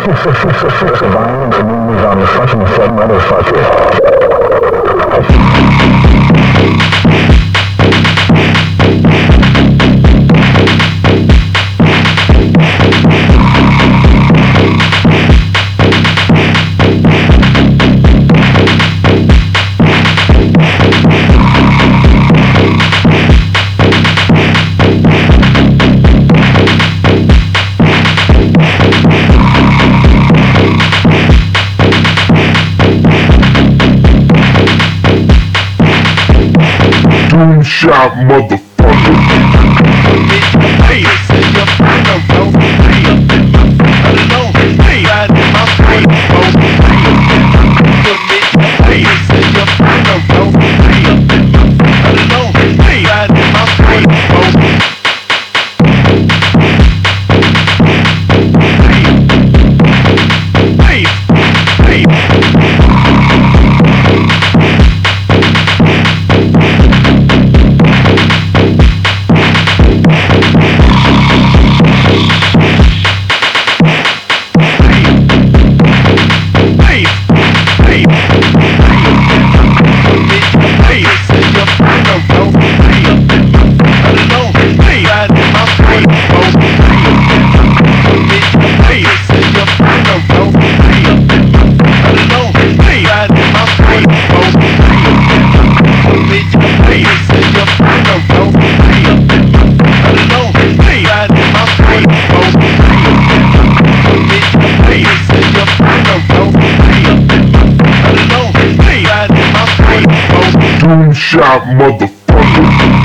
Violent communities on the fucking said motherfucker. Shot motherfucker. Hey, this is your freedom, bro. Hey, alone. Hey, ride in my freedom, bro. Hey, this is your freedom, bro. Hey, alone. Hey, ride in my freedom, bro. Hey, hey, hey. Shot motherfucker.